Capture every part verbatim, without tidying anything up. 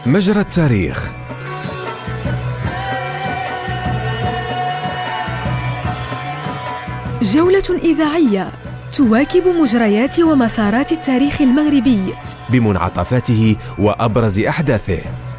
مجرى التاريخ. جولة إذاعية تواكب مجريات ومسارات التاريخ المغربي بمنعطفاته وأبرز أحداثه.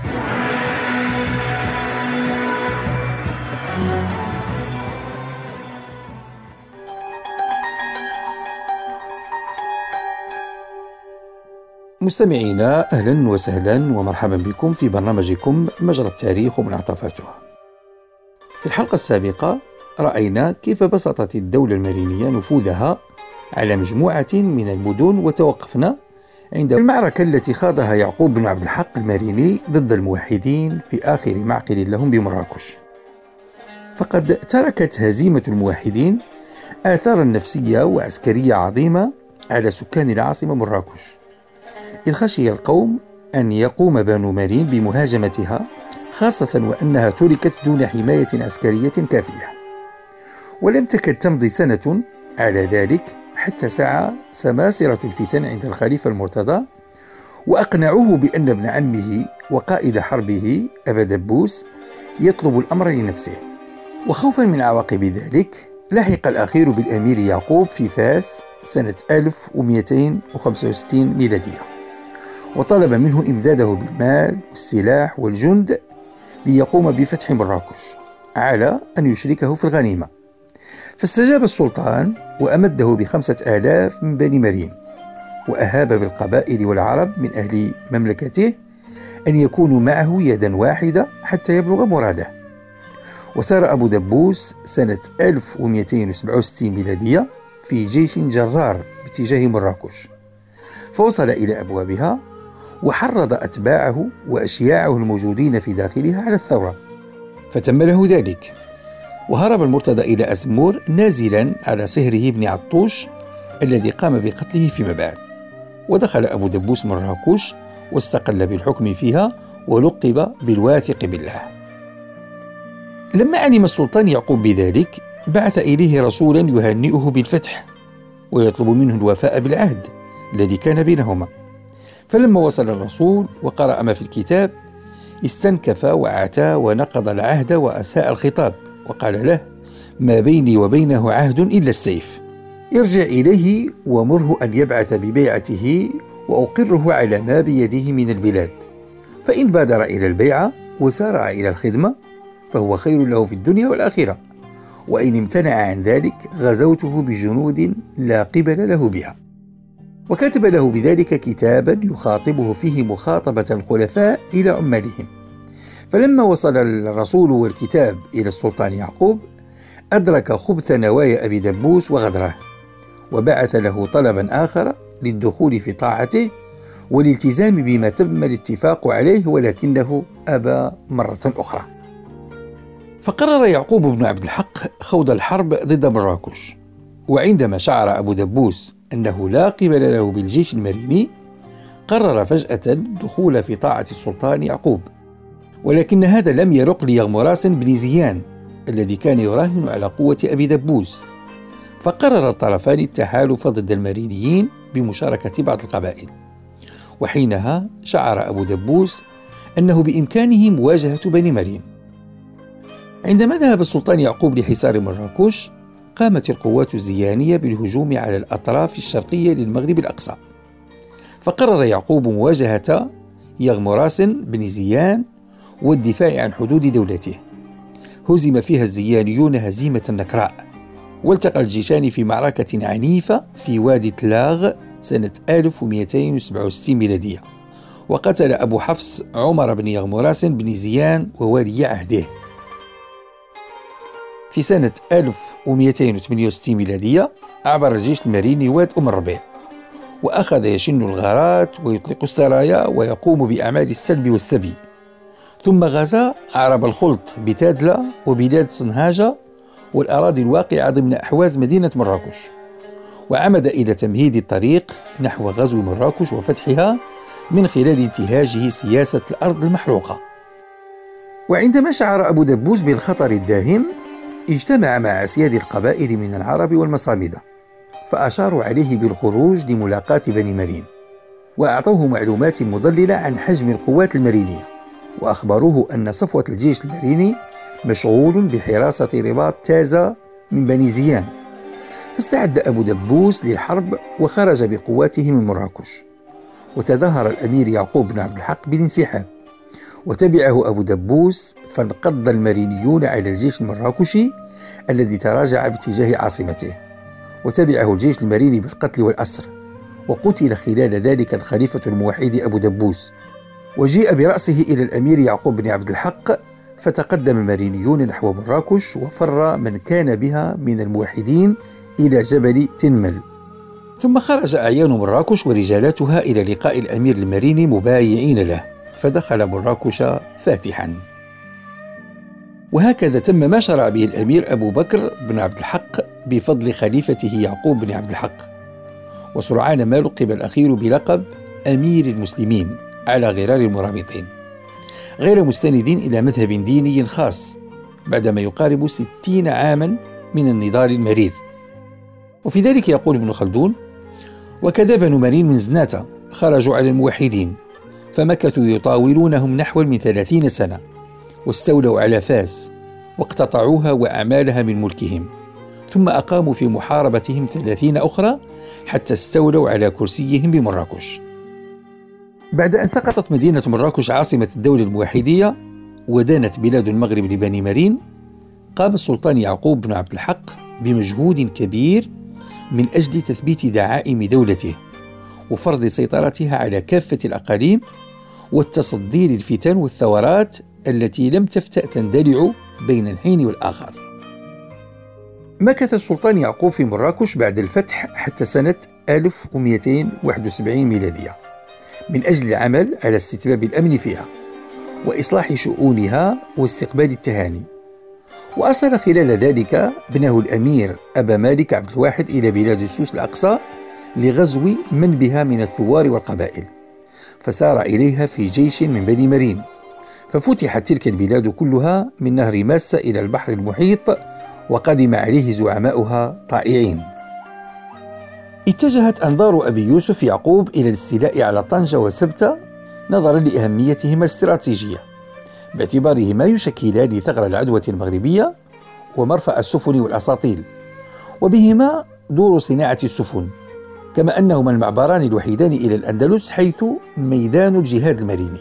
مستمعينا، أهلا وسهلا ومرحبا بكم في برنامجكم مجرى التاريخ ومنعطفاته. في الحلقة السابقة رأينا كيف بسطت الدولة المارينية نفوذها على مجموعة من المدن، وتوقفنا عند المعركة التي خاضها يعقوب بن عبد الحق الماريني ضد الموحدين في آخر معقل لهم بمراكش. فقد تركت هزيمة الموحدين آثارا نفسية وعسكرية عظيمة على سكان العاصمة مراكش، إذ خشي القوم أن يقوم بنو مارين بمهاجمتها، خاصة وأنها تركت دون حماية عسكرية كافية. ولم تكد تمضي سنة على ذلك حتى سعى سماسرة الفتن عند الخليفة المرتضى، وأقنعوه بأن ابن عمه وقائد حربه أبا دبوس يطلب الأمر لنفسه. وخوفا من عواقب ذلك لحق الأخير بالأمير يعقوب في فاس سنة ألف ومئتين وخمسة وستين ميلادية، وطلب منه إمداده بالمال والسلاح والجند ليقوم بفتح مراكش على أن يشركه في الغنيمة. فاستجاب السلطان وأمده بخمسة آلاف من بني مارين، وأهاب بالقبائل والعرب من أهل مملكته أن يكونوا معه يدا واحدة حتى يبلغ مراده. وسار أبو دبوس سنة ألف ومئتين وسبعة وستين ميلادية في جيش جرار باتجاه مراكش، فوصل إلى أبوابها وحرض أتباعه وأشياعه الموجودين في داخلها على الثورة، فتم له ذلك. وهرب المرتضى إلى أزمور نازلا على صهره بن عطوش الذي قام بقتله فيما بعد. ودخل أبو دبوس مراكش واستقل بالحكم فيها، ولقب بالواثق بالله. لما علم السلطان يعقوب بذلك بعث إليه رسولا يهنئه بالفتح ويطلب منه الوفاء بالعهد الذي كان بينهما. فلما وصل الرسول وقرأ ما في الكتاب استنكف وعتى ونقض العهد وأساء الخطاب، وقال له: ما بيني وبينه عهد إلا السيف، ارجع إليه ومره أن يبعث ببيعته وأقره على ما بيده من البلاد، فإن بادر إلى البيعة وسارع إلى الخدمة فهو خير له في الدنيا والآخرة، وإن امتنع عن ذلك غزوته بجنود لا قبل له بها. وكتب له بذلك كتابا يخاطبه فيه مخاطبة الخلفاء إلى عمالهم. فلما وصل الرسول والكتاب إلى السلطان يعقوب أدرك خبث نوايا أبي دبوس وغدره، وبعث له طلبا آخر للدخول في طاعته والالتزام بما تم الاتفاق عليه، ولكنه أبى مرة أخرى. فقرر يعقوب بن عبد الحق خوض الحرب ضد مراكش. وعندما شعر أبو دبوس أنه لا قبل له بالجيش الماريني قرر فجأة الدخول في طاعة السلطان يعقوب، ولكن هذا لم يرق ليغمراس بن زيان الذي كان يراهن على قوة أبي دبوس. فقرر الطرفان التحالف ضد المارينيين بمشاركة بعض القبائل. وحينها شعر أبو دبوس أنه بإمكانه مواجهة بني مارين. عندما ذهب السلطان يعقوب لحصار مراكش قامت القوات الزيانية بالهجوم على الأطراف الشرقية للمغرب الأقصى، فقرر يعقوب مواجهة يغمراس بن زيان والدفاع عن حدود دولته. هزم فيها الزيانيون هزيمة نكراء، والتقى الجيشان في معركة عنيفة في وادي تلاغ سنة ألف ومئتين وسبعة وستين ميلادية، وقتل أبو حفص عمر بن يغمراس بن زيان وولي عهده. في سنة ألف ومئتين وثمانية وستين ميلادية عبر الجيش الماريني واد أم الربيع، وأخذ يشن الغارات ويطلق السرايا ويقوم بأعمال السلب والسبي، ثم غزا عرب الخلط بتادلة وبلاد صنهاجة والأراضي الواقعة ضمن أحواز مدينة مراكش، وعمد إلى تمهيد الطريق نحو غزو مراكش وفتحها من خلال انتهاجه سياسة الأرض المحروقة. وعندما شعر أبو دبوس بالخطر الداهم اجتمع مع أسياد القبائل من العرب والمصامدة، فأشاروا عليه بالخروج لملاقاة بني مارين، وأعطوه معلومات مضللة عن حجم القوات المارينية. وأخبروه أن صفوة الجيش الماريني مشغول بحراسة رباط تازا من بني زيان، فاستعد أبو دبوس للحرب وخرج بقواته من مراكش. وتظاهر الأمير يعقوب بن عبد الحق بالانسحاب، وتبعه أبو دبوس، فانقض المارينيون على الجيش المراكشي الذي تراجع باتجاه عاصمته، وتبعه الجيش الماريني بالقتل والأسر، وقتل خلال ذلك الخليفة الموحد أبو دبوس، وجيء برأسه إلى الأمير يعقوب بن عبد الحق، فتقدم المارينيون نحو مراكش، وفر من كان بها من الموحدين إلى جبل تنمل. ثم خرج أعيان مراكش ورجالاتها إلى لقاء الأمير الماريني مبايعين له، فدخل مراكش فاتحا. وهكذا تم ما شرع به الأمير أبو بكر بن عبد الحق بفضل خليفته يعقوب بن عبد الحق، وسرعان ما لقب الأخير بلقب أمير المسلمين على غرار المرابطين، غير مستندين إلى مذهب ديني خاص بعدما يقارب ستين عاما من النضال المرير. وفي ذلك يقول ابن خلدون: وكذا بنو مارين من زناتة خرجوا على الموحدين، فمكثوا يطاولونهم نحو من ثلاثين سنة، واستولوا على فاس واقتطعوها وأعمالها من ملكهم، ثم أقاموا في محاربتهم ثلاثين أخرى حتى استولوا على كرسيهم بمراكش. بعد أن سقطت مدينة مراكش عاصمة الدولة الموحدية ودانت بلاد المغرب لبني مارين، قام السلطان يعقوب بن عبد الحق بمجهود كبير من أجل تثبيت دعائم دولته وفرض سيطرتها على كافة الأقاليم والتصدي للفتن والثورات التي لم تفتأ تندلع بين الحين والآخر. مكث السلطان يعقوب في مراكش بعد الفتح حتى سنة ألف ومئتين وواحد وسبعين ميلادية من أجل العمل على استتباب الأمن فيها وإصلاح شؤونها واستقبال التهاني. وأرسل خلال ذلك ابنه الأمير أبا مالك عبد الواحد إلى بلاد السوس الأقصى لغزو من بها من الثوار والقبائل، فسار إليها في جيش من بني مارين، ففتحت تلك البلاد كلها من نهر ماسة إلى البحر المحيط، وقدم عليه زعماؤها طائعين. اتجهت أنظار أبي يوسف يعقوب إلى الاستيلاء على طنجة وسبتة نظرا لأهميتهما الاستراتيجية، باعتبارهما يشكلان ثغر العدوى المغربية ومرفأ السفن والأساطيل، وبهما دور صناعة السفن، كما أنهما المعبران الوحيدان إلى الأندلس حيث ميدان الجهاد الماريني.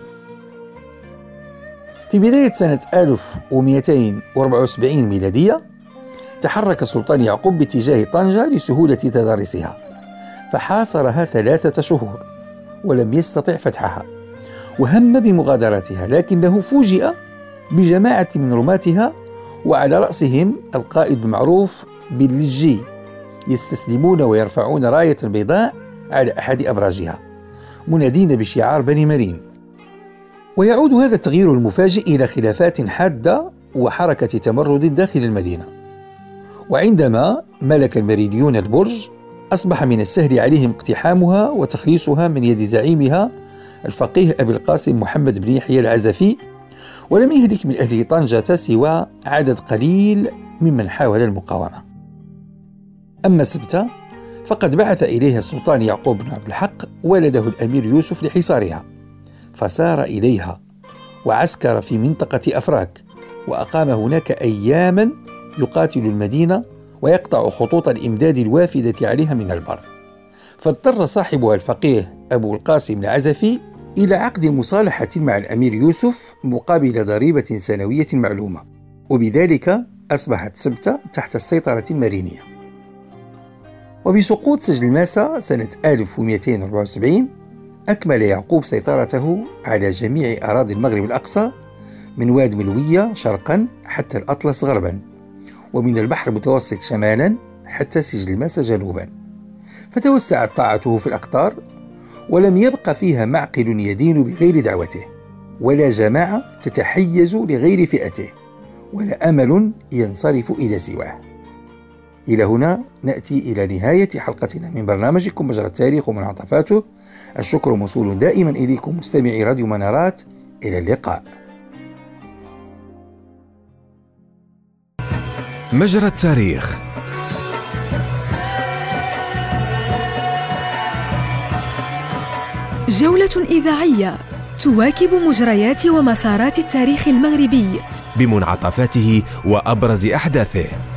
في بداية سنة ألف ومئتين وأربعة وسبعين ميلادية تحرك السلطان يعقوب باتجاه طنجة لسهولة تدارسها، فحاصرها ثلاثة شهور ولم يستطع فتحها، وهم بمغادرتها، لكنه فوجئ بجماعة من رماتها وعلى رأسهم القائد المعروف باللجي يستسلمون ويرفعون راية بيضاء على أحد أبراجها منادين بشعار بني مارين. ويعود هذا التغيير المفاجئ إلى خلافات حادة وحركة تمرد داخل المدينة. وعندما ملك المارينيون البرج أصبح من السهل عليهم اقتحامها وتخليصها من يد زعيمها الفقيه أبي القاسم محمد بن يحيى العزفي، ولم يهلك من أهل طنجة سوى عدد قليل ممن حاول المقاومة. أما سبتة فقد بعث إليها السلطان يعقوب بن عبد الحق ولده الأمير يوسف لحصارها، فسار إليها وعسكر في منطقة أفراك، وأقام هناك أياما يقاتل المدينة ويقطع خطوط الإمداد الوافدة عليها من البر، فاضطر صاحبها الفقيه أبو القاسم العزفي إلى عقد مصالحة مع الأمير يوسف مقابل ضريبة سنوية معلومة، وبذلك أصبحت سبتة تحت السيطرة المارينية. وبسقوط سجل ماسة سنة ألف ومئتين وأربعة وسبعين أكمل يعقوب سيطرته على جميع أراضي المغرب الأقصى من واد ملوية شرقا حتى الأطلس غربا، ومن البحر المتوسط شمالا حتى سجل ماسة جنوبا، فتوسعت طاعته في الأقطار، ولم يبق فيها معقل يدين بغير دعوته، ولا جماعة تتحيز لغير فئته، ولا أمل ينصرف إلى سواه. إلى هنا نأتي إلى نهاية حلقتنا من برنامجكم مجرى التاريخ ومنعطفاته. الشكر موصول دائما إليكم مستمعي راديو منارات. إلى اللقاء. مجرى التاريخ. جولة إذاعية تواكب مجريات ومسارات التاريخ المغربي بمنعطفاته وأبرز أحداثه.